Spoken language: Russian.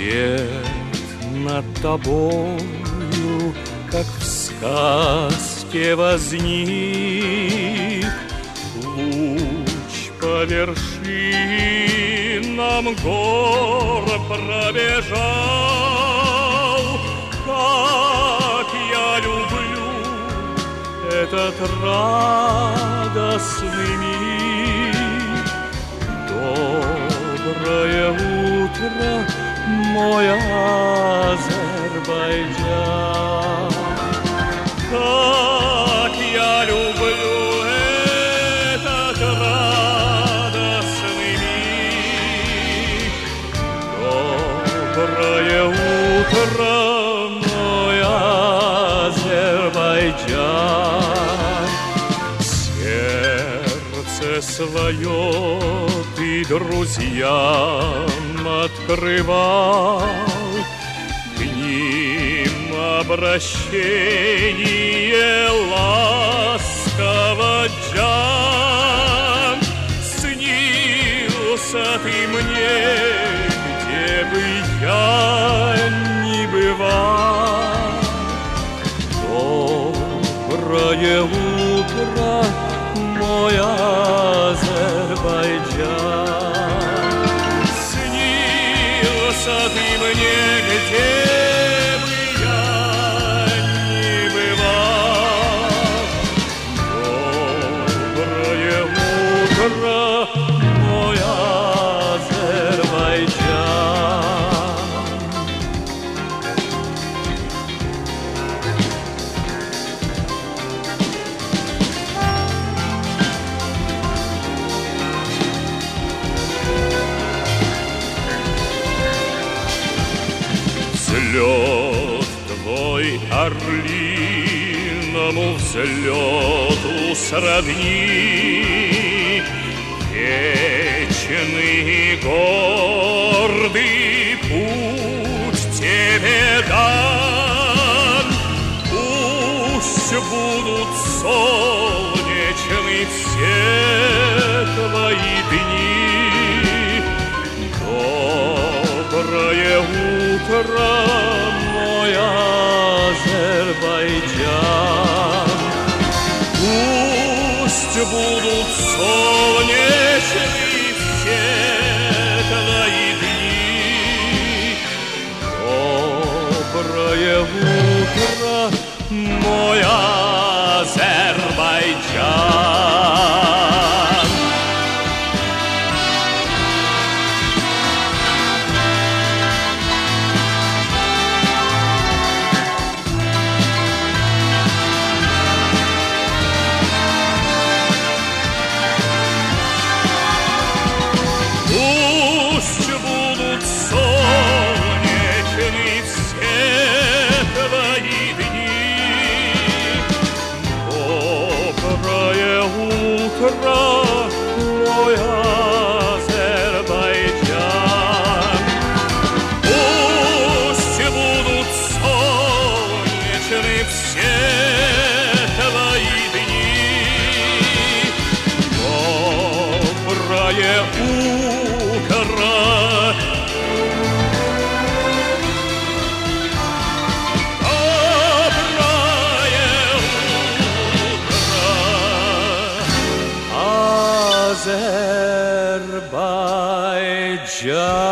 Свет над тобою, как в сказке, возник. Луч по вершинам гор пробежал. Как я люблю этот радостный миг. Доброе утро, мой Азербайджан. Как я люблю этот радостный миг. Доброе утро, мой Азербайджан. Сердце свое ты друзьям открывал, к ним обращение ласково, Джан. Снился ты мне, где бы я ни бывал. Доброе утро, мой Азербайджан. Снился ты мне, где бы я ни бывал. Доброе утро, мой Азербайджан. Взлет твой орлиному взлету сродни. Вечный гордый путь тебе дан. Пусть будут солнечны все твои дни. Доброе утро, мой Азербайджан. Пусть будут солнечны все твои дни. Доброе утро, мой Азербайджан. Пусть будут солнечны все твои дни. Доброе утро, мой Азербайджан. Пусть будут солнечны все твои дни. Доброе утро. Азербайджан.